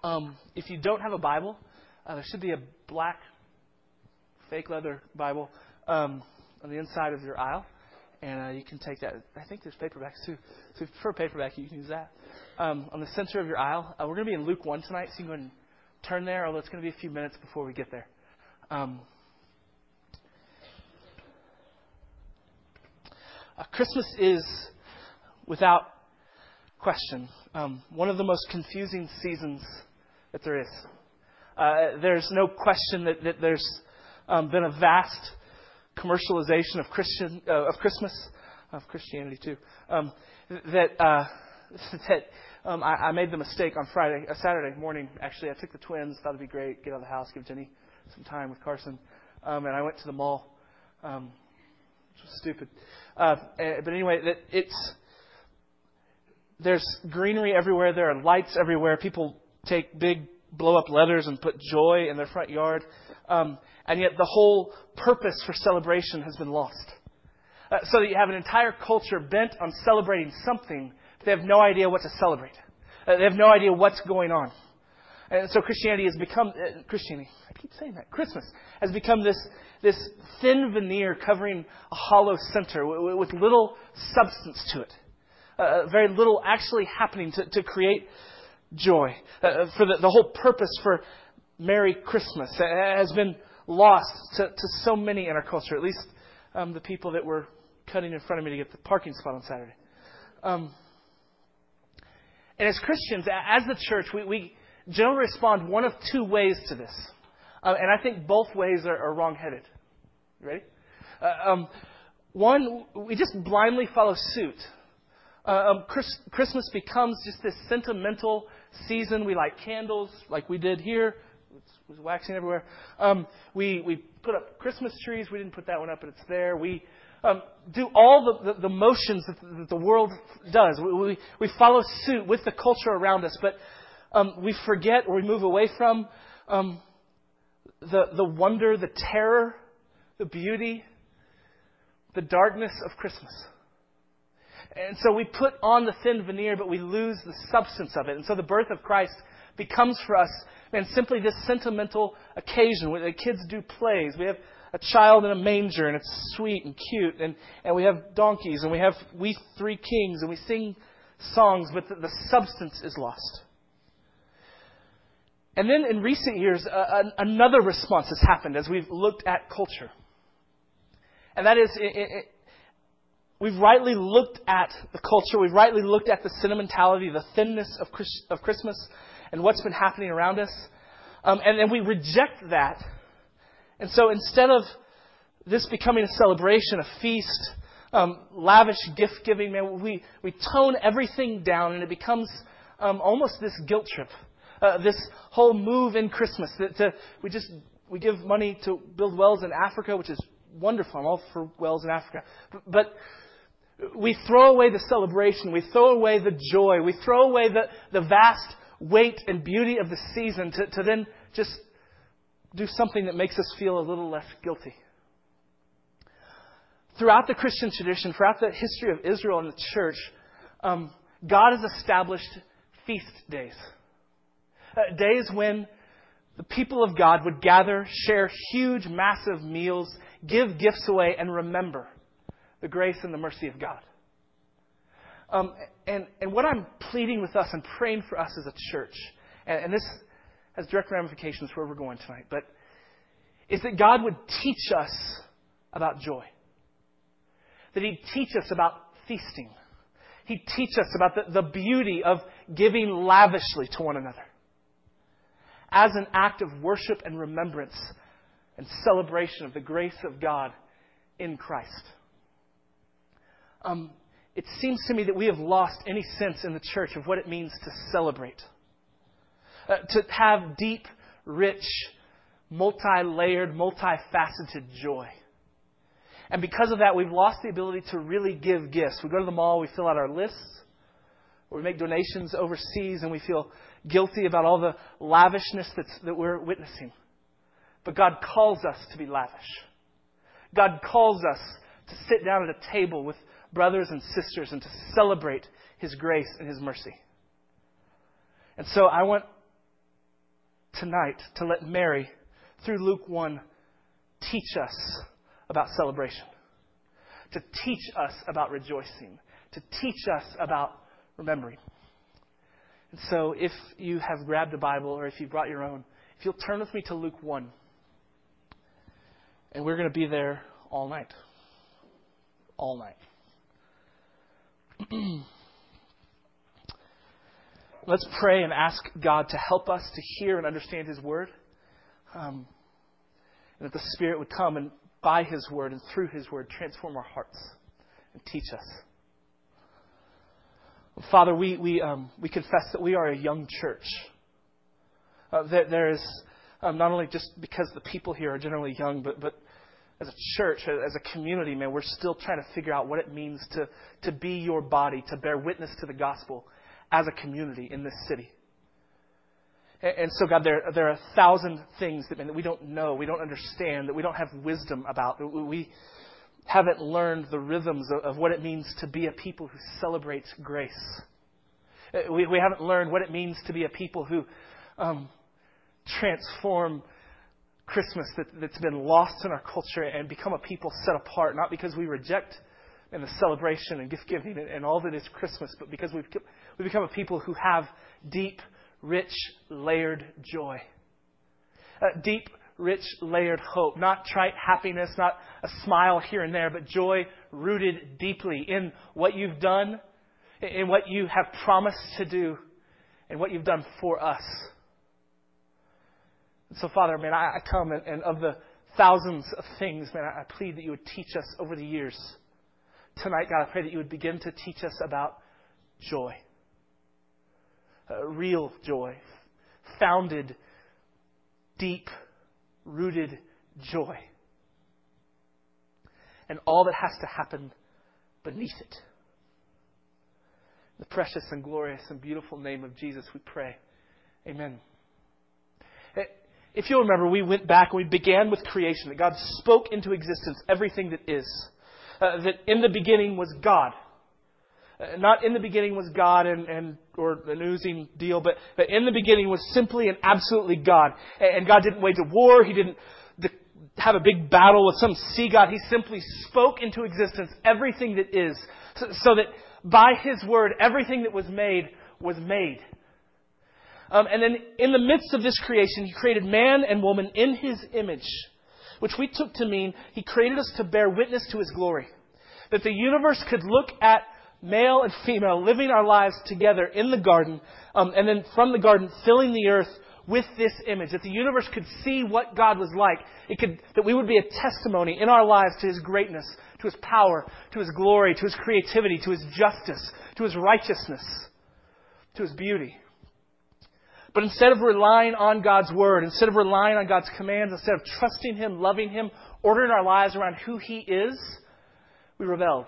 If you don't have a Bible, there should be a black fake leather Bible on the inside of your aisle. And you can take that. I think there's paperbacks too. So if you prefer paperback, you can use that. On the center of your aisle, we're going to be in Luke 1 tonight, so you can go ahead and turn there, although it's going to be a few minutes before we get there. Christmas is, without question, one of the most confusing seasons that there is. There's no question that there's been a vast commercialization of Christmas, of Christianity too. I made the mistake on Saturday morning. Actually, I took the twins. Thought it'd be great. Get out of the house, give Jenny some time with Carson, and I went to the mall, which was stupid. But anyway, there's greenery everywhere. There are lights everywhere. People take big blow-up letters and put joy in their front yard. And yet the whole purpose for celebration has been lost. So that you have an entire culture bent on celebrating something, but they have no idea what to celebrate. They have no idea what's going on. And so Christianity has become, I keep saying that, Christmas has become this thin veneer covering a hollow center with little substance to it. Very little actually happening to create joy. For the whole purpose for Merry Christmas has been lost to so many in our culture, at least the people that were cutting in front of me to get the parking spot on Saturday. And as Christians, as the church, we generally respond one of two ways to this. And I think both ways are wrong-headed. You ready? One, we just blindly follow suit. Christmas becomes just this sentimental season. We light candles like we did here. It was waxing everywhere. We put up Christmas trees. We didn't put that one up, but it's there. We do all the motions that the world does. We follow suit with the culture around us, but we forget or we move away from the wonder, the terror, the beauty, the darkness of Christmas. And so we put on the thin veneer, but we lose the substance of it. And so the birth of Christ becomes for us, simply this sentimental occasion where the kids do plays. We have a child in a manger, and it's sweet and cute. And we have donkeys, and we have we three kings, and we sing songs, but the substance is lost. And then in recent years, another response has happened as we've looked at culture. And that is, we've rightly looked at the culture. We've rightly looked at the sentimentality, the thinness of Christmas and what's been happening around us. And then we reject that. And so instead of this becoming a celebration, a feast, lavish gift giving, we tone everything down, and it becomes almost this guilt trip. This whole move in Christmas that we give money to build wells in Africa, which is wonderful. I'm all for wells in Africa. But we throw away the celebration. We throw away the joy. We throw away the vast weight and beauty of the season to then just do something that makes us feel a little less guilty. Throughout the Christian tradition, throughout the history of Israel and the church, God has established feast days. Days when the people of God would gather, share huge, massive meals, give gifts away, and remember the grace and the mercy of God. And what I'm pleading with us and praying for us as a church, and this has direct ramifications for where we're going tonight, but is that God would teach us about joy. That He'd teach us about feasting. He'd teach us about the beauty of giving lavishly to one another as an act of worship and remembrance and celebration of the grace of God in Christ. It seems to me that we have lost any sense in the church of what it means to celebrate. To have deep, rich, multi-layered, multifaceted joy. And because of that, we've lost the ability to really give gifts. We go to the mall, we fill out our lists, or we make donations overseas, and we feel guilty about all the lavishness that we're witnessing. But God calls us to be lavish. God calls us to sit down at a table with brothers and sisters and to celebrate His grace and His mercy. And so I want tonight to let Mary, through Luke 1, teach us about celebration, to teach us about rejoicing, to teach us about remembering. And so if you have grabbed a Bible or if you brought your own, if you'll turn with me to Luke 1. And we're going to be there all night. All night. Let's pray and ask God to help us to hear and understand His Word. And that the Spirit would come and by His Word and through His Word transform our hearts and teach us. Father, we confess that we are a young church. There is not only just because the people here are generally young, but as a church, as a community, man, we're still trying to figure out what it means to be your body, to bear witness to the gospel as a community in this city. And so, God, there are 1,000 things that we don't know, we don't understand, that we don't have wisdom about. We haven't learned the rhythms of what it means to be a people who celebrates grace. We haven't learned what it means to be a people who transform Christmas that's been lost in our culture and become a people set apart, not because we reject in the celebration and gift giving and all that is Christmas, but because we become a people who have deep, rich, layered joy. Deep, rich, layered hope. Not trite happiness, not a smile here and there, but joy rooted deeply in what you've done, in what you have promised to do, and what you've done for us. And so, Father, man, I come and of the thousands of things, man, I plead that you would teach us over the years. Tonight, God, I pray that you would begin to teach us about joy. Real joy. Founded, deep, rooted joy. And all that has to happen beneath it. In the precious and glorious and beautiful name of Jesus, we pray. Amen. If you'll remember, we went back and we began with creation. That God spoke into existence everything that is. That in the beginning was God. Not in the beginning was God or an oozing deal, but in the beginning was simply and absolutely God. And God didn't wage a war. He didn't have a big battle with some sea god. He simply spoke into existence everything that is. So that by His word, everything that was made was made. And then in the midst of this creation, He created man and woman in His image, which we took to mean He created us to bear witness to His glory. That the universe could look at male and female living our lives together in the garden, and then from the garden filling the earth with this image. That the universe could see what God was like. That we would be a testimony in our lives to His greatness, to His power, to His glory, to His creativity, to His justice, to His righteousness, to His beauty. But instead of relying on God's Word, instead of relying on God's commands, instead of trusting Him, loving Him, ordering our lives around who He is, we rebelled.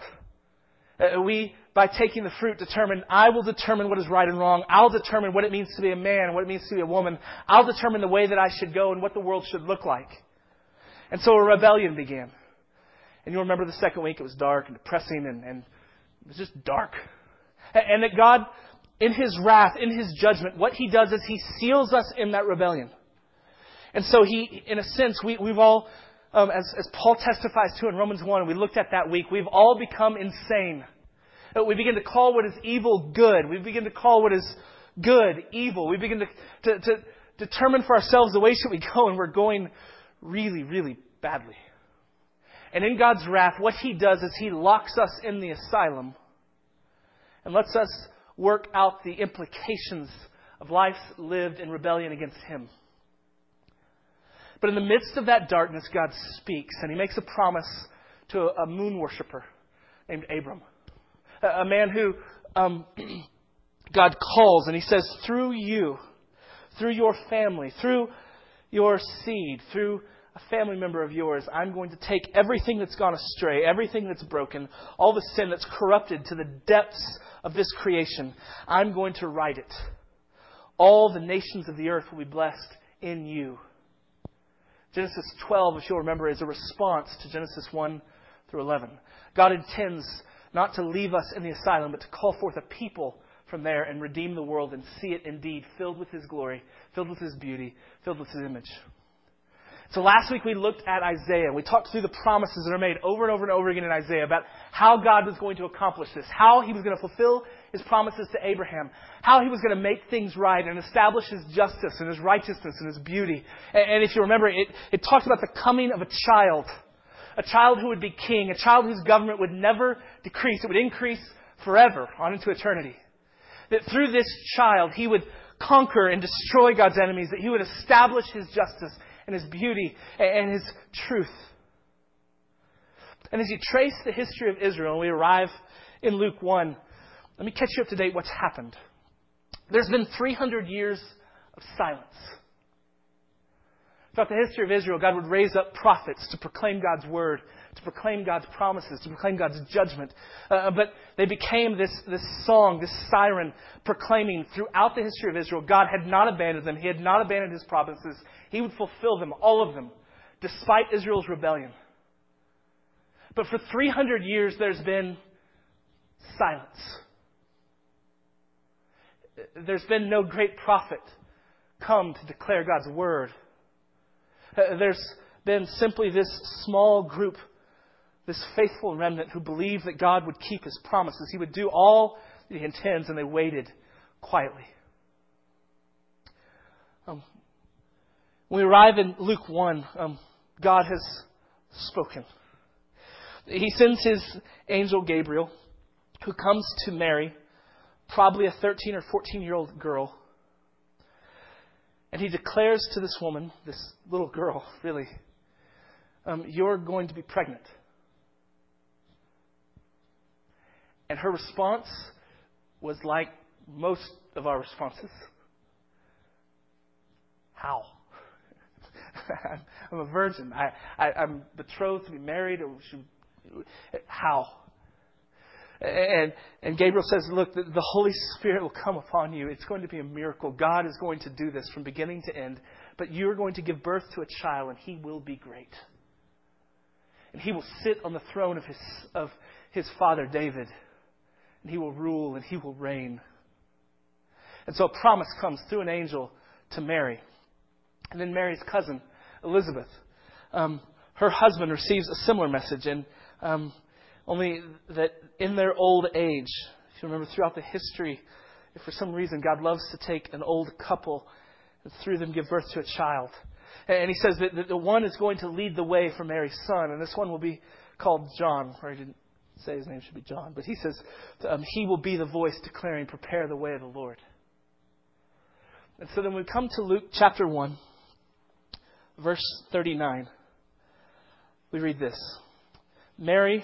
We, by taking the fruit, I will determine what is right and wrong. I'll determine what it means to be a man, what it means to be a woman. I'll determine the way that I should go and what the world should look like. And so a rebellion began. And you'll remember the second week, it was dark and depressing and it was just dark. And that God, in His wrath, in His judgment, what He does is He seals us in that rebellion. And so He, in a sense, we've all, as Paul testifies to in Romans 1, we looked at that week, we've all become insane. We begin to call what is evil good. We begin to call what is good evil. We begin to determine for ourselves the way should we go, and we're going really, really badly. And in God's wrath, what He does is He locks us in the asylum and lets us work out the implications of life lived in rebellion against Him. But in the midst of that darkness, God speaks, and He makes a promise to a moon worshiper named Abram. A man who God calls, and He says, through you, through your family, through your seed, through a family member of yours, I'm going to take everything that's gone astray, everything that's broken, all the sin that's corrupted to the depths of this creation. I'm going to right it. All the nations of the earth will be blessed in you. Genesis 12, if you'll remember, is a response to Genesis 1 through 11. God intends not to leave us in the asylum, but to call forth a people from there and redeem the world and see it indeed filled with His glory, filled with His beauty, filled with His image. So last week we looked at Isaiah. We talked through the promises that are made over and over and over again in Isaiah about how God was going to accomplish this, how He was going to fulfill His promises to Abraham, how He was going to make things right and establish His justice and His righteousness and His beauty. And if you remember, it talks about the coming of a child who would be king, a child whose government would never decrease. It would increase forever on into eternity. That through this child, He would conquer and destroy God's enemies, that He would establish His justice and His beauty and His truth. And as you trace the history of Israel, and we arrive in Luke 1, let me catch you up to date what's happened. There's been 300 years of silence. Throughout the history of Israel, God would raise up prophets to proclaim God's word, to proclaim God's promises, to proclaim God's judgment. But they became this song, this siren, proclaiming throughout the history of Israel, God had not abandoned them. He had not abandoned His promises. He would fulfill them, all of them, despite Israel's rebellion. But for 300 years, there's been silence. There's been no great prophet come to declare God's word. There's been simply this small group, this faithful remnant who believed that God would keep His promises. He would do all that He intends, and they waited quietly. When we arrive in Luke 1, God has spoken. He sends His angel Gabriel, who comes to Mary, probably a 13 or 14-year-old girl. And he declares to this woman, this little girl, really, you're going to be pregnant. And her response was like most of our responses. How? I'm a virgin. I'm betrothed to be married. How? And Gabriel says, look, the Holy Spirit will come upon you. It's going to be a miracle. God is going to do this from beginning to end. But you're going to give birth to a child, and He will be great. And He will sit on the throne of his father David. And He will rule and He will reign. And so a promise comes through an angel to Mary. And then Mary's cousin, Elizabeth, her husband receives a similar message. And only that in their old age, if you remember throughout the history, if for some reason God loves to take an old couple and through them give birth to a child. And He says that the one is going to lead the way for Mary's son, and this one will be called John. Or He didn't say his name should be John, but He says he will be the voice declaring, prepare the way of the Lord. And so then we come to Luke chapter 1, verse 39. We read this. Mary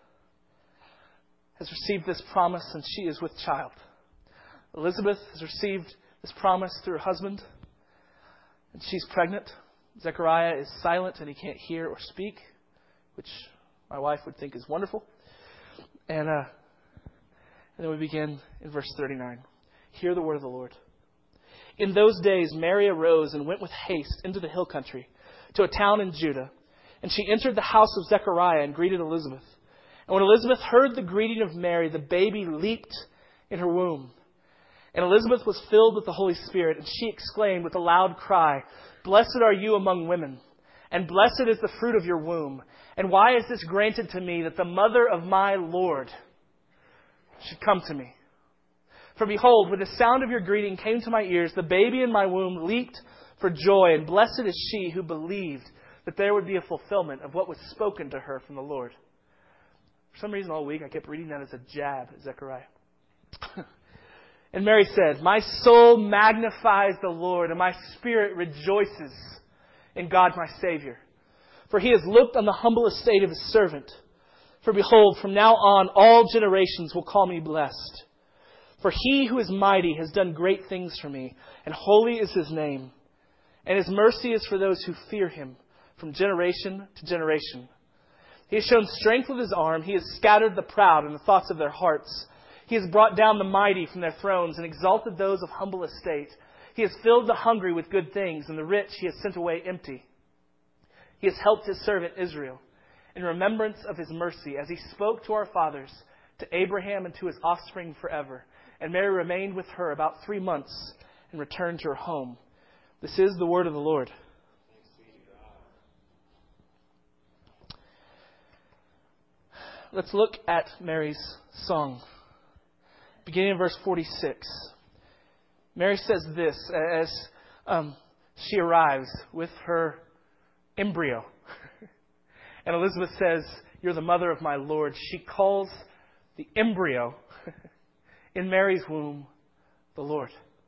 has received this promise, and she is with child. Elizabeth has received this promise through her husband, and she's pregnant. Zechariah is silent, and he can't hear or speak, which my wife would think is wonderful. And then we begin in verse 39. Hear the word of the Lord. In those days, Mary arose and went with haste into the hill country to a town in Judah, and she entered the house of Zechariah and greeted Elizabeth. And when Elizabeth heard the greeting of Mary, the baby leaped in her womb. And Elizabeth was filled with the Holy Spirit, and she exclaimed with a loud cry, Blessed are you among women, and blessed is the fruit of your womb. And why is this granted to me, that the mother of my Lord should come to me? For behold, when the sound of your greeting came to my ears, the baby in my womb leaped for joy, and blessed is she who believed that there would be a fulfillment of what was spoken to her from the Lord. For some reason all week I kept reading that as a jab at Zechariah. And Mary said, My soul magnifies the Lord, and my spirit rejoices in God my Savior. For He has looked on the humble estate of His servant. For behold, from now on all generations will call me blessed. For He who is mighty has done great things for me, and holy is His name. And His mercy is for those who fear Him from generation to generation. He has shown strength with His arm. He has scattered the proud in the thoughts of their hearts. He has brought down the mighty from their thrones and exalted those of humble estate. He has filled the hungry with good things, and the rich He has sent away empty. He has helped His servant Israel in remembrance of His mercy, as He spoke to our fathers, to Abraham and to his offspring forever. And Mary remained with her about 3 months and returned to her home. This is the word of the Lord. Let's look at Mary's song. Beginning in verse 46. Mary says this as she arrives with her embryo. And Elizabeth says, "You're the mother of my Lord." She calls the embryo in Mary's womb the Lord.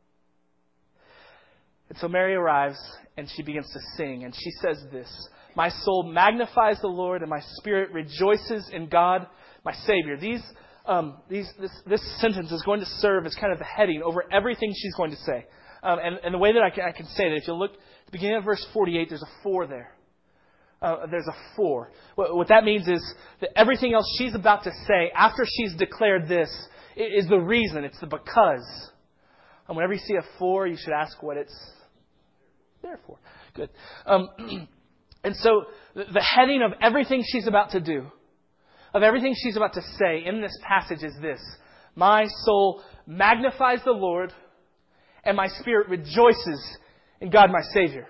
And so Mary arrives and she begins to sing. And she says this, "My soul magnifies the Lord, and my spirit rejoices in God, my Savior." This sentence is going to serve as kind of the heading over everything she's going to say. And the way that I can say that, if you look at the beginning of verse 48, there's a 4 there. There's a 4. What that means is that everything else she's about to say after she's declared this is the reason. It's the because. And whenever you see a 4, you should ask what it's there for. Good. And so the heading of everything she's about to do, of everything she's about to say in this passage is this: my soul magnifies the Lord, and my spirit rejoices in God my Savior.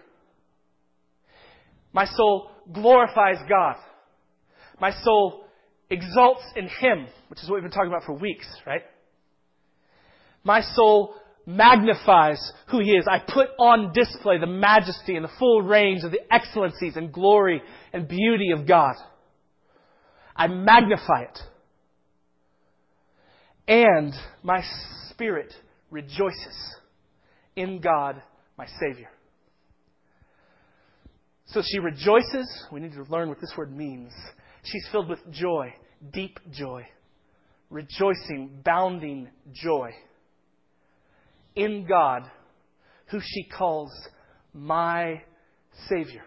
My soul glorifies God. My soul exalts in Him, which is what we've been talking about for weeks, right? My soul magnifies who He is. I put on display the majesty and the full range of the excellencies and glory and beauty of God. I magnify it. And my spirit rejoices in God, my Savior. So she rejoices. We need to learn what this word means. She's filled with joy, deep joy, rejoicing, bounding joy in God, who she calls my Savior.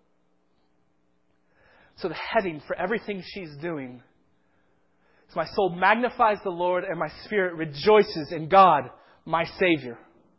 So the heading for everything she's doing is: my soul magnifies the Lord, and my spirit rejoices in God, my Savior.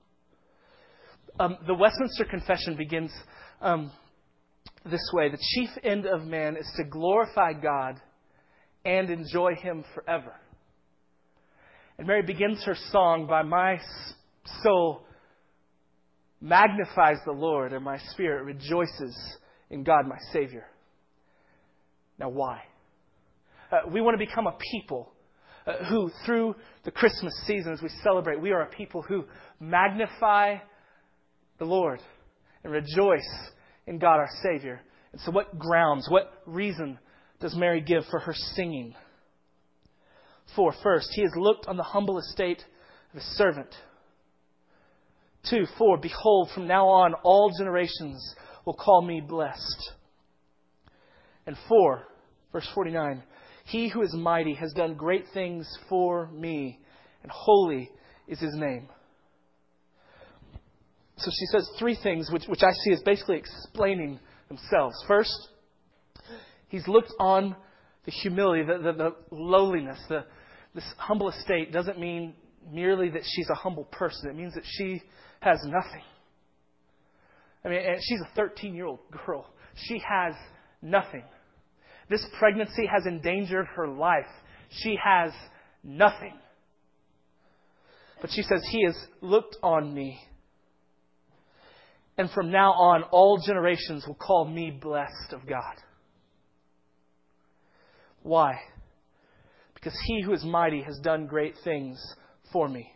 The Westminster Confession begins this way: the chief end of man is to glorify God and enjoy Him forever. And Mary begins her song by: my soul magnifies the Lord, and my spirit rejoices in God my Savior. Now why? We want to become a people who, through the Christmas season, as we celebrate, we are a people who magnify the Lord and rejoice in God our Savior. And so what grounds, what reason does Mary give for her singing? 4, first, He has looked on the humble estate of His servant. 2, 4, behold, from now on all generations will call me blessed. And 4, verse 49, He who is mighty has done great things for me, and holy is His name. So she says 3 things which I see as basically explaining themselves. First, He's looked on the humility, the lowliness, this humble estate doesn't mean merely that she's a humble person. It means that she has nothing. I mean, she's a 13-year-old girl. She has nothing. This pregnancy has endangered her life. She has nothing. But she says, He has looked on me. And from now on, all generations will call me blessed of God. Why? Because He who is mighty has done great things for me.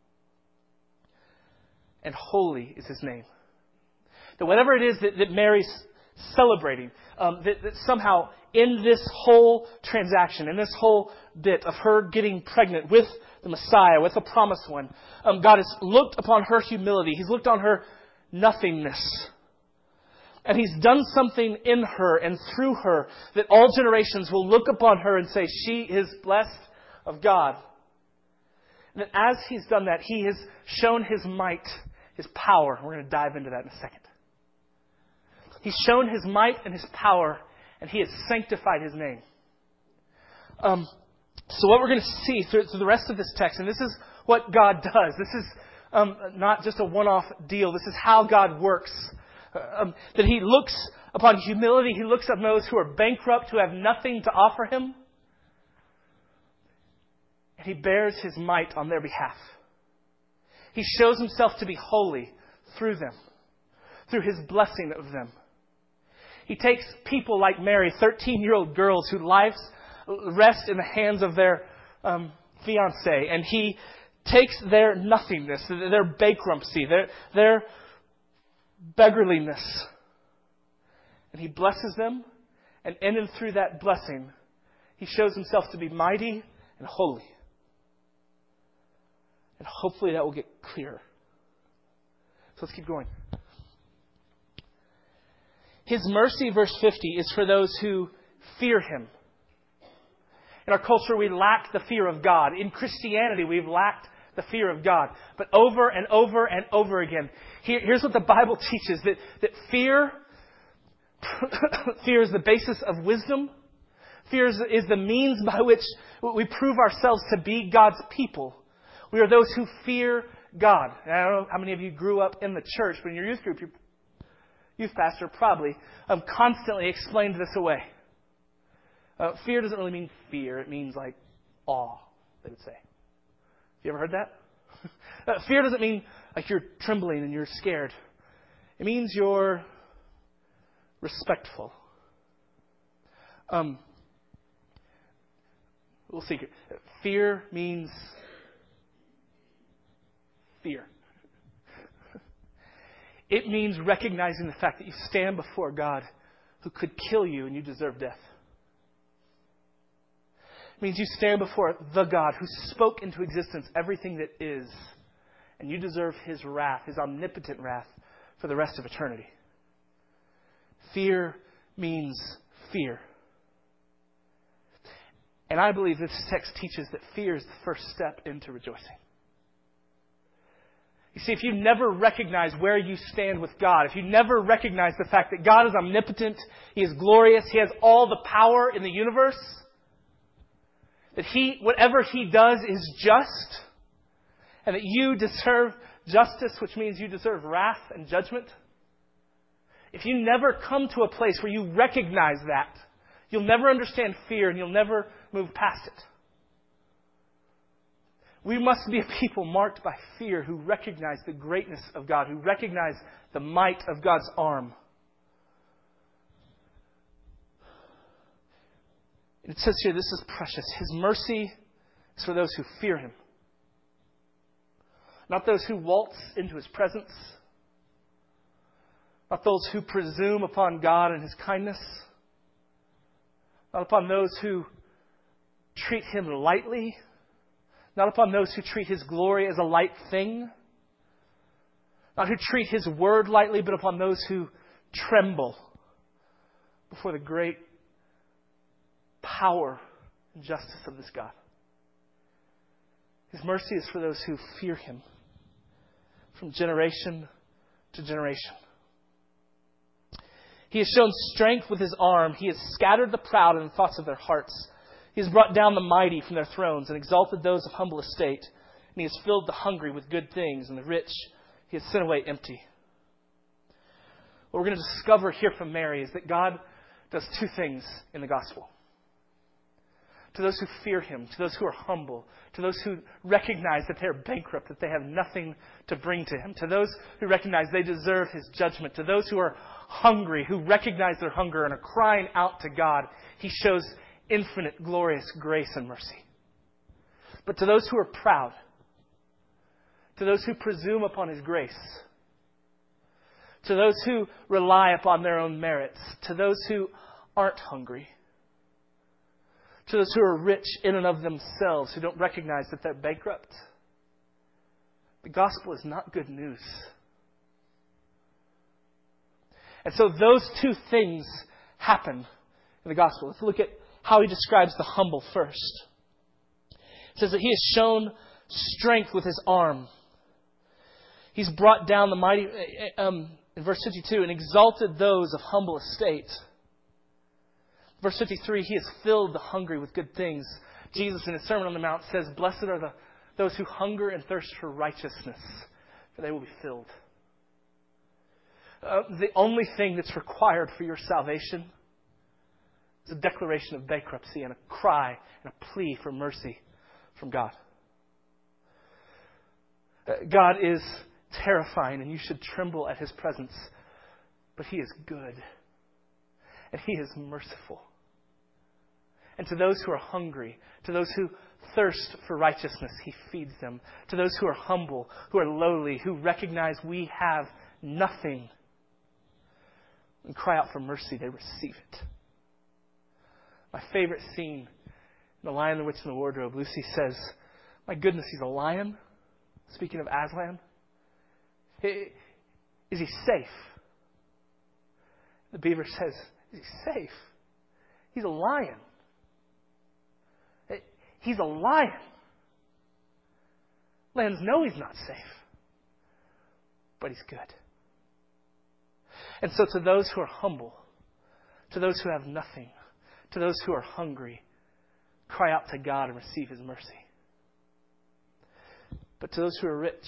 And holy is His name. That whatever it is that Mary's celebrating, that somehow in this whole transaction, in this whole bit of her getting pregnant with the Messiah, with the promised one, God has looked upon her humility. He's looked on her nothingness. And He's done something in her and through her that all generations will look upon her and say, she is blessed of God. And as He's done that, He has shown His might, His power. We're going to dive into that in a second. He's shown His might and His power, and He has sanctified His name. So what we're going to see through the rest of this text, and this is what God does. This is not just a one-off deal. This is how God works. That He looks upon humility. He looks at those who are bankrupt, who have nothing to offer Him. and He bears His might on their behalf. He shows Himself to be holy through them, through His blessing of them. He takes people like Mary, 13-year-old girls whose lives rest in the hands of their fiancé, and He takes their nothingness, their bankruptcy, their beggarliness, and He blesses them, and in and through that blessing, He shows Himself to be mighty and holy. And hopefully that will get clearer. So let's keep going. His mercy, verse 50, is for those who fear Him. In our culture, we lack the fear of God. In Christianity, we've lacked the fear of God. But over and over and over again, here's what the Bible teaches, that fear is the basis of wisdom. Fear is the means by which we prove ourselves to be God's people. We are those who fear God. And I don't know how many of you grew up in the church, but in your youth group, your youth pastor probably constantly explained this away. Fear doesn't really mean fear. It means like awe, they would say. You ever heard that? Fear doesn't mean like you're trembling and you're scared. It means you're respectful. Little secret. Fear means fear. It means recognizing the fact that you stand before God who could kill you and you deserve death. It means you stand before the God who spoke into existence everything that is, and you deserve His wrath, His omnipotent wrath, for the rest of eternity. Fear means fear. And I believe this text teaches that fear is the first step into rejoicing. You see, if you never recognize where you stand with God, if you never recognize the fact that God is omnipotent, He is glorious, He has all the power in the universe, that whatever He does is just, and that you deserve justice, which means you deserve wrath and judgment. If you never come to a place where you recognize that, you'll never understand fear and you'll never move past it. We must be a people marked by fear who recognize the greatness of God, who recognize the might of God's arm. It says here, this is precious. His mercy is for those who fear Him. Not those who waltz into His presence. Not those who presume upon God and His kindness. Not upon those who treat Him lightly. Not upon those who treat His glory as a light thing. Not who treat His word lightly, but upon those who tremble before the great power and justice of this God. His mercy is for those who fear Him from generation to generation. He has shown strength with His arm. He has scattered the proud in the thoughts of their hearts. He has brought down the mighty from their thrones and exalted those of humble estate. And He has filled the hungry with good things, and the rich He has sent away empty. What we're going to discover here from Mary is that God does two things in the gospel. To those who fear Him, to those who are humble, to those who recognize that they're bankrupt, that they have nothing to bring to Him, to those who recognize they deserve His judgment, to those who are hungry, who recognize their hunger and are crying out to God, He shows infinite, glorious grace and mercy. But to those who are proud, to those who presume upon His grace, to those who rely upon their own merits, to those who aren't hungry, to those who are rich in and of themselves, who don't recognize that they're bankrupt, the gospel is not good news. And so those two things happen in the gospel. Let's look at how He describes the humble first. It says that He has shown strength with His arm. He's brought down the mighty, in verse 52, and exalted those of humble estate. Verse 53, He has filled the hungry with good things. Jesus in His Sermon on the Mount says, "Blessed are those who hunger and thirst for righteousness, for they will be filled." The only thing that's required for your salvation is a declaration of bankruptcy and a cry and a plea for mercy from God. God is terrifying and you should tremble at His presence. But He is good. And He is merciful. And to those who are hungry, to those who thirst for righteousness, He feeds them. To those who are humble, who are lowly, who recognize we have nothing and cry out for mercy, they receive it. My favorite scene in The Lion, the Witch, and the Wardrobe, Lucy says, my goodness, he's a lion. Speaking of Aslan. Is he safe? The beaver says, is he safe? He's a lion. He's a lion. Lions know he's not safe. But he's good. And so to those who are humble, to those who have nothing, to those who are hungry, cry out to God and receive His mercy. But to those who are rich,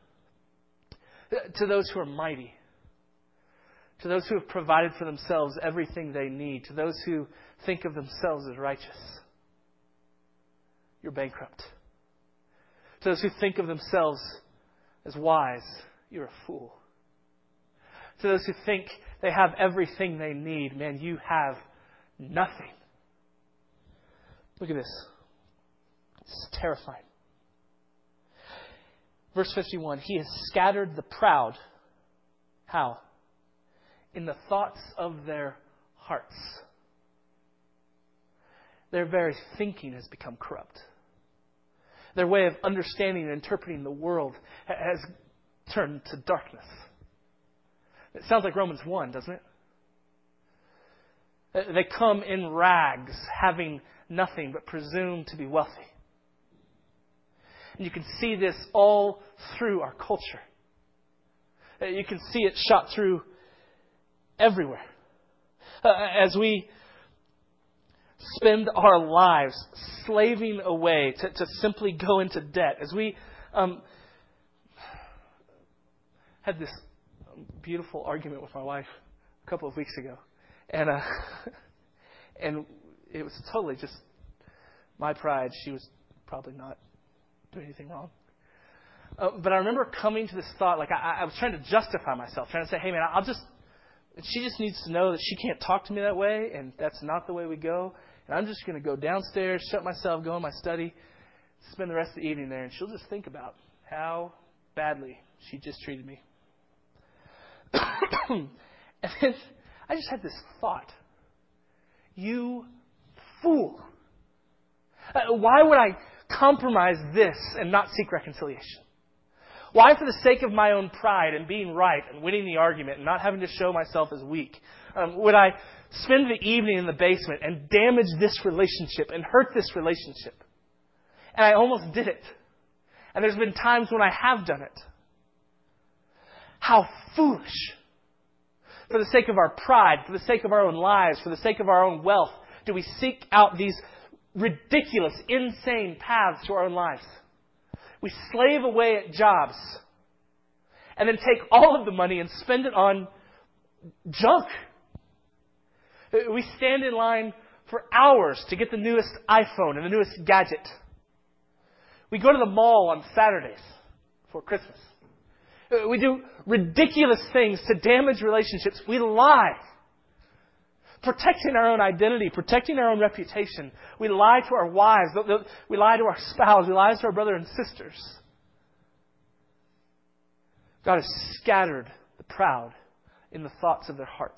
to those who are mighty, to those who have provided for themselves everything they need, to those who think of themselves as righteous, you're bankrupt. To those who think of themselves as wise, you're a fool. To those who think they have everything they need, man, you have nothing. Look at this. It's terrifying. Verse 51, He has scattered the proud. How? In the thoughts of their hearts. Their very thinking has become corrupt. Their way of understanding and interpreting the world has turned to darkness. It sounds like Romans 1, doesn't it? They come in rags, having nothing but presume to be wealthy. And you can see this all through our culture. You can see it shot through everywhere. As we spend our lives slaving away to simply go into debt. As we had this beautiful argument with my wife a couple of weeks ago. And it was totally just my pride. She was probably not doing anything wrong. But I remember coming to this thought, like I was trying to justify myself, trying to say, hey man, she just needs to know that she can't talk to me that way, and that's not the way we go. And I'm just going to go downstairs, shut myself, go in my study, spend the rest of the evening there, and she'll just think about how badly she just treated me. And then I just had this thought. You fool. Why would I compromise this and not seek reconciliation? Why, for the sake of my own pride and being right and winning the argument and not having to show myself as weak, would I spend the evening in the basement and damage this relationship and hurt this relationship? And I almost did it. And there's been times when I have done it. How foolish. For the sake of our pride, for the sake of our own lives, for the sake of our own wealth, do we seek out these ridiculous, insane paths to our own lives? We slave away at jobs and then take all of the money and spend it on junk. We stand in line for hours to get the newest iPhone and the newest gadget. We go to the mall on Saturdays for Christmas. We do ridiculous things to damage relationships. We lie. Protecting our own identity, protecting our own reputation. We lie to our wives. We lie to our spouse. We lie to our brother and sisters. God has scattered the proud in the thoughts of their hearts.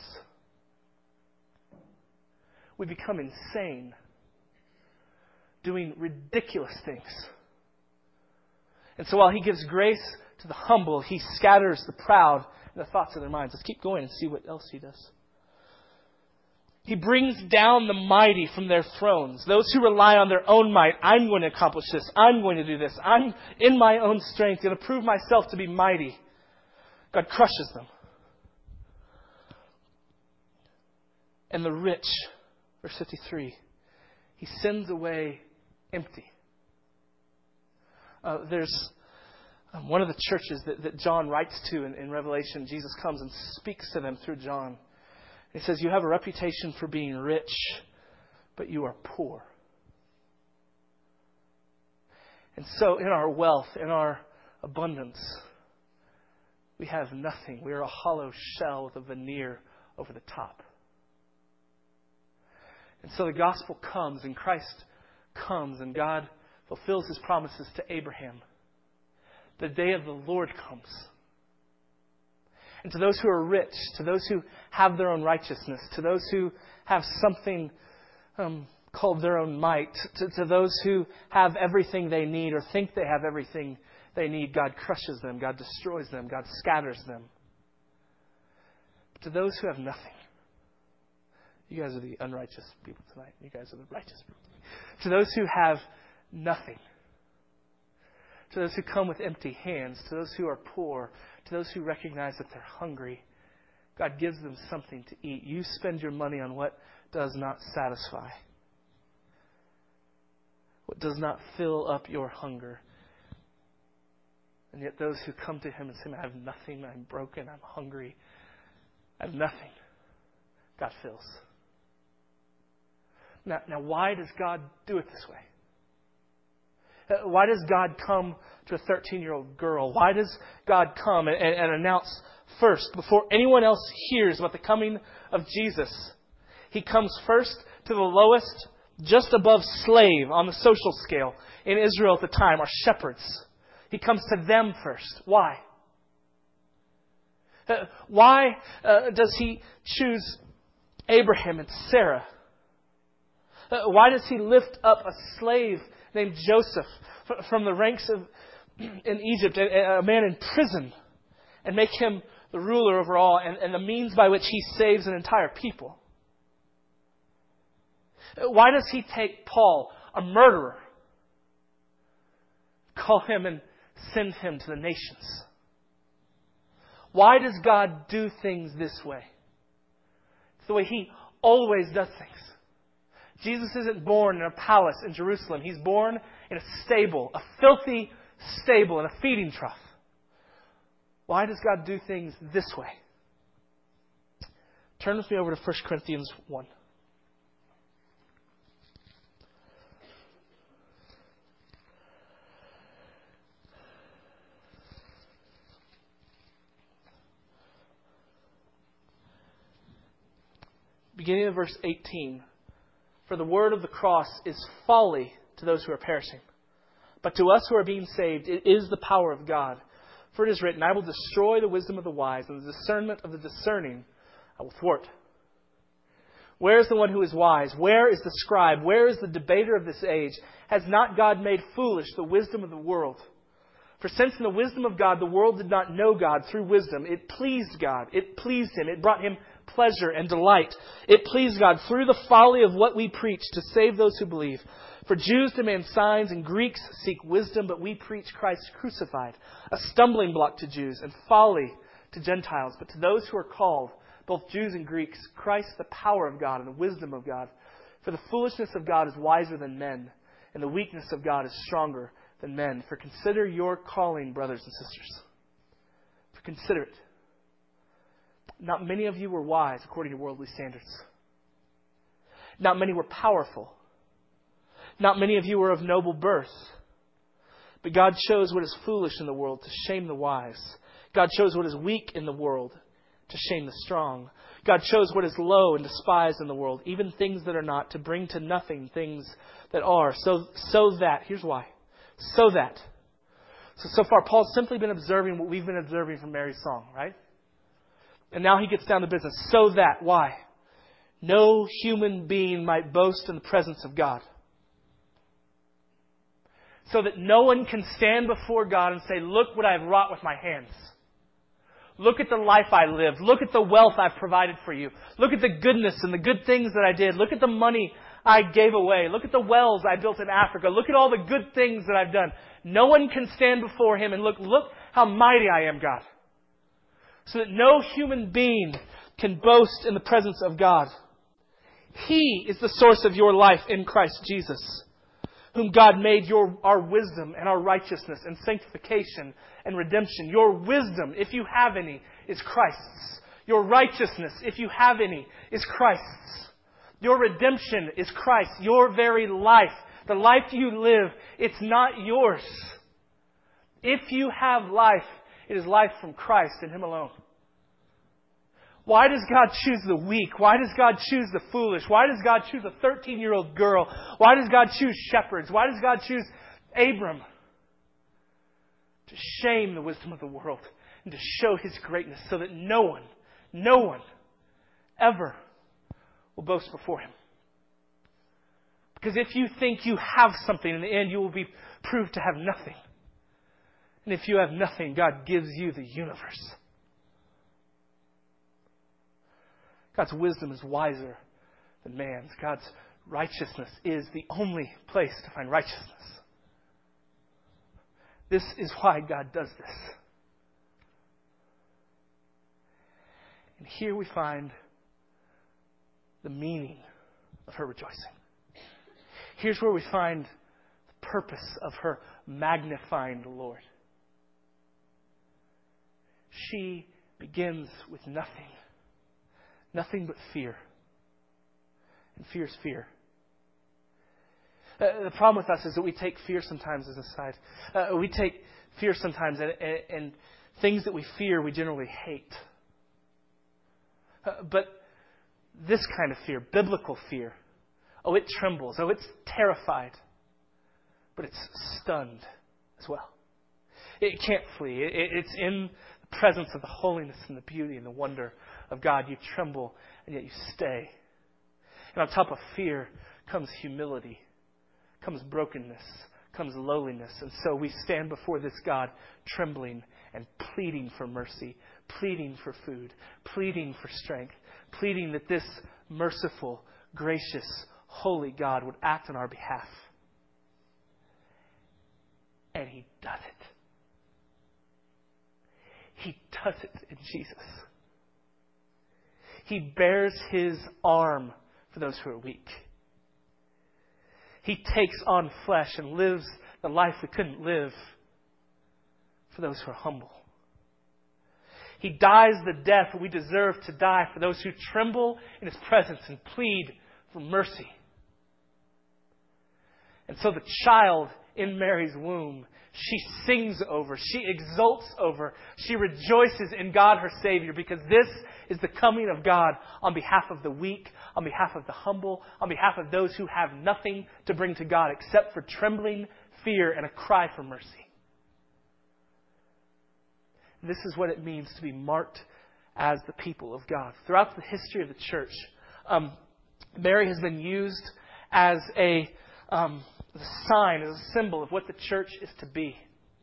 We become insane, doing ridiculous things. And so while He gives grace to the humble, He scatters the proud in the thoughts of their minds. Let's keep going and see what else He does. He brings down the mighty from their thrones. Those who rely on their own might. I'm going to accomplish this. I'm going to do this. I'm in my own strength going to prove myself to be mighty. God crushes them. And the rich, verse 53, He sends away empty. There's one of the churches that John writes to in Revelation. Jesus comes and speaks to them through John. He says, you have a reputation for being rich, but you are poor. And so in our wealth, in our abundance, we have nothing. We are a hollow shell with a veneer over the top. And so the gospel comes, and Christ comes, and God fulfills His promises to Abraham. The day of the Lord comes. And to those who are rich, to those who have their own righteousness, to those who have something called their own might, to those who have everything they need or think they have everything they need, God crushes them, God destroys them, God scatters them. But to those who have nothing, you guys are the unrighteous people tonight. You guys are the righteous people. To those who have nothing, to those who come with empty hands, to those who are poor, to those who recognize that they're hungry, God gives them something to eat. You spend your money on what does not satisfy, what does not fill up your hunger. And yet those who come to Him and say, I have nothing, I'm broken, I'm hungry, I have nothing, God fills. Now, why does God do it this way? Why does God come to a 13-year-old girl? Why does God come and announce first, before anyone else hears about the coming of Jesus? He comes first to the lowest, just above slave on the social scale in Israel at the time, are shepherds. He comes to them first. Why? Why does He choose Abraham and Sarah? Why does He lift up a slave named Joseph from the ranks in Egypt, a man in prison, and make him the ruler over all and the means by which He saves an entire people? Why does He take Paul, a murderer, call him and send him to the nations? Why does God do things this way? It's the way He always does things. Jesus isn't born in a palace in Jerusalem. He's born in a stable, a filthy stable, in a feeding trough. Why does God do things this way? Turn with me over to 1 Corinthians 1. Beginning of verse 18. For the word of the cross is folly to those who are perishing. But to us who are being saved, it is the power of God. For it is written, I will destroy the wisdom of the wise, and the discernment of the discerning I will thwart. Where is the one who is wise? Where is the scribe? Where is the debater of this age? Has not God made foolish the wisdom of the world? For since in the wisdom of God the world did not know God through wisdom, it pleased God. It pleased Him. It brought Him pleasure and delight. It pleased God through the folly of what we preach to save those who believe. For Jews demand signs and Greeks seek wisdom, but we preach Christ crucified, a stumbling block to Jews and folly to Gentiles. But to those who are called, both Jews and Greeks, Christ the power of God and the wisdom of God. For the foolishness of God is wiser than men, and the weakness of God is stronger than men. For consider your calling, brothers and sisters. For consider it. Not many of you were wise according to worldly standards. Not many were powerful. Not many of you were of noble birth. But God chose what is foolish in the world to shame the wise. God chose what is weak in the world to shame the strong. God chose what is low and despised in the world, even things that are not, to bring to nothing things that are. So that, here's why. So far, Paul's simply been observing what we've been observing from Mary's song, right? And now he gets down to business. So that, why? No human being might boast in the presence of God. So that no one can stand before God and say, look what I've wrought with my hands. Look at the life I lived. Look at the wealth I've provided for you. Look at the goodness and the good things that I did. Look at the money I gave away. Look at the wells I built in Africa. Look at all the good things that I've done. No one can stand before Him and look how mighty I am, God. So that no human being can boast in the presence of God. He is the source of your life in Christ Jesus, whom God made our wisdom and our righteousness and sanctification and redemption. Your wisdom, if you have any, is Christ's. Your righteousness, if you have any, is Christ's. Your redemption is Christ. Your very life The life you live, it's not yours. If you have life, it is life from Christ and Him alone. Why does God choose the weak? Why does God choose the foolish? Why does God choose a 13-year-old girl? Why does God choose shepherds? Why does God choose Abram? To shame the wisdom of the world and to show His greatness so that no one ever will boast before Him. Because if you think you have something, in the end you will be proved to have nothing. And if you have nothing, God gives you the universe. God's wisdom is wiser than man's. God's righteousness is the only place to find righteousness. This is why God does this. And here we find the meaning of her rejoicing. Here's where we find the purpose of her magnifying the Lord. She begins with nothing. Nothing but fear. And fear is fear. The problem with us is that we take fear sometimes as a side. We take fear sometimes and things that we fear we generally hate. But this kind of fear, biblical fear, oh, it trembles. Oh, it's terrified. But it's stunned as well. It can't flee. It's in the presence of the holiness and the beauty and the wonder of God. You tremble and yet you stay. And on top of fear comes humility, comes brokenness, comes lowliness. And so we stand before this God trembling and pleading for mercy, pleading for food, pleading for strength, pleading that this merciful, gracious, holy God would act on our behalf. And He does it. He does it in Jesus. He bears His arm for those who are weak. He takes on flesh and lives the life we couldn't live for those who are humble. He dies the death we deserve to die for those who tremble in His presence and plead for mercy. And so the child in Mary's womb, she sings over, she exults over, she rejoices in God her Savior, because this is the coming of God on behalf of the weak, on behalf of the humble, on behalf of those who have nothing to bring to God except for trembling, fear, and a cry for mercy. This is what it means to be marked as the people of God. Throughout the history of the church, Mary has been used as a sign, as a symbol of what the church is to be.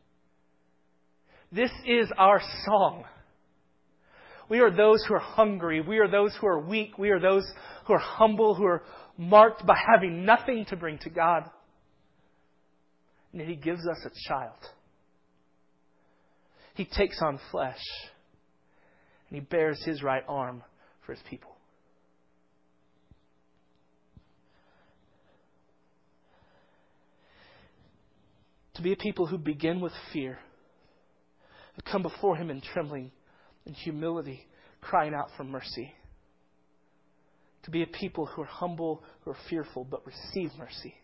This is our song. We are those who are hungry. We are those who are weak. We are those who are humble, who are marked by having nothing to bring to God. And yet He gives us a child. He takes on flesh. And He bears His right arm for His people. To be a people who begin with fear, who come before Him in trembling and humility, crying out for mercy. To be a people who are humble, who are fearful, but receive mercy.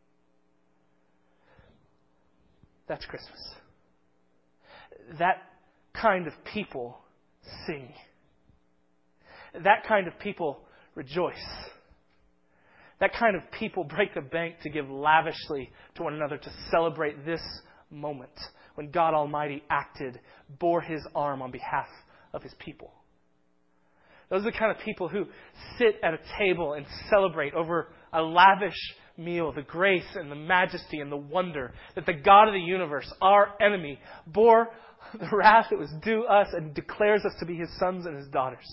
That's Christmas. That kind of people sing. That kind of people rejoice. That kind of people break the bank to give lavishly to one another to celebrate this moment when God Almighty acted, bore His arm on behalf of His people. Those are the kind of people who sit at a table and celebrate over a lavish meal the grace and the majesty and the wonder that the God of the universe, our enemy, bore the wrath that was due us and declares us to be His sons and His daughters.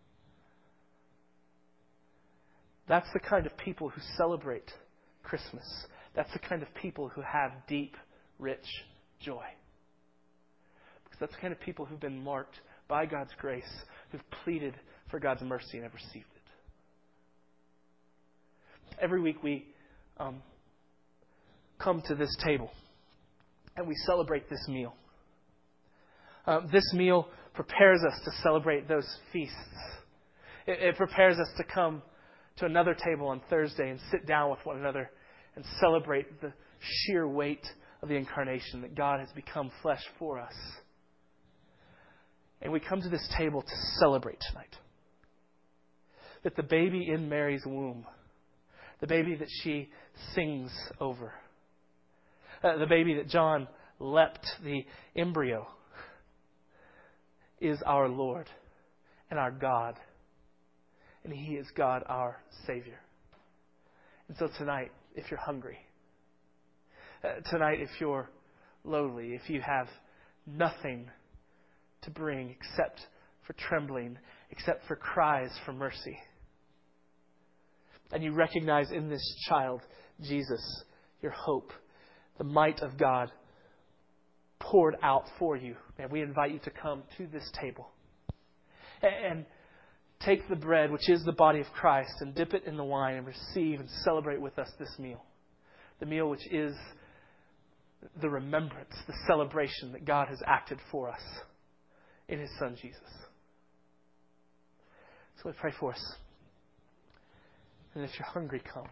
That's the kind of people who celebrate Christmas. That's the kind of people who have deep, rich joy. Because that's the kind of people who've been marked by God's grace, who've pleaded for God's mercy and have received it. Every week we come to this table and we celebrate this meal. This meal prepares us to celebrate those feasts. It prepares us to come to another table on Thursday and sit down with one another and celebrate the sheer weight of the incarnation, that God has become flesh for us. And we come to this table to celebrate tonight. That the baby in Mary's womb, the baby that she sings over, the baby that John leapt, the embryo, is our Lord and our God. And He is God, our Savior. And so tonight, if you're hungry, tonight if you're lowly, if you have nothing to bring except for trembling, except for cries for mercy, and you recognize in this child, Jesus, your hope, the might of God poured out for you, man, we invite you to come to this table and take the bread, which is the body of Christ, and dip it in the wine and receive and celebrate with us this meal. The meal which is the remembrance, the celebration that God has acted for us in His Son, Jesus. So we pray for us. And if you're hungry, come.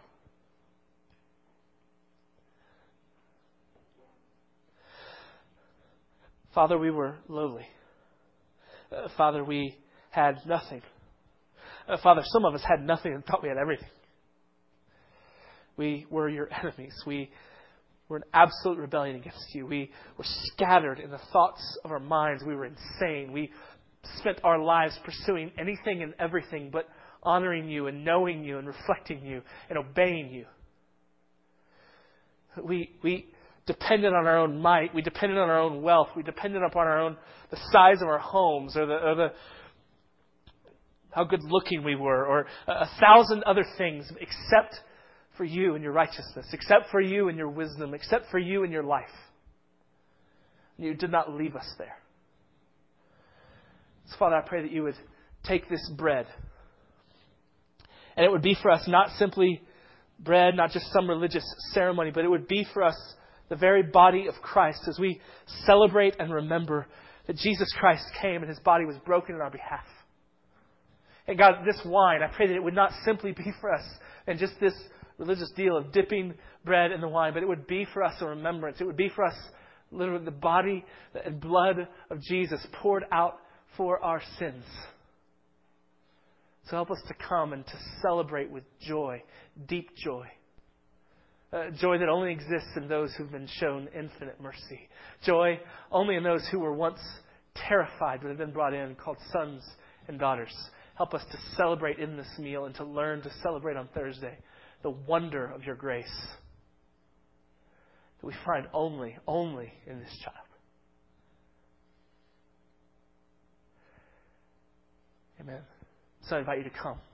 Father, we were lowly. Father, we had nothing. Father, some of us had nothing and thought we had everything. We were your enemies. We were in absolute rebellion against you. We were scattered in the thoughts of our minds. We were insane. We spent our lives pursuing anything and everything but honoring you and knowing you and reflecting you and obeying you. We depended on our own might. We depended on our own wealth. We depended upon the size of our homes or the how good looking we were, or 1,000 other things, except for you and your righteousness, except for you and your wisdom, except for you and your life. You did not leave us there. So, Father, I pray that you would take this bread, and it would be for us not simply bread, not just some religious ceremony, but it would be for us the very body of Christ as we celebrate and remember that Jesus Christ came and His body was broken on our behalf. And God, this wine, I pray that it would not simply be for us and just this religious deal of dipping bread in the wine, but it would be for us a remembrance. It would be for us literally the body and blood of Jesus poured out for our sins. So help us to come and to celebrate with joy, deep joy. Joy that only exists in those who've been shown infinite mercy. Joy only in those who were once terrified but have been brought in, called sons and daughters. Help us to celebrate in this meal and to learn to celebrate on Thursday the wonder of your grace that we find only in this child. Amen. So I invite you to come.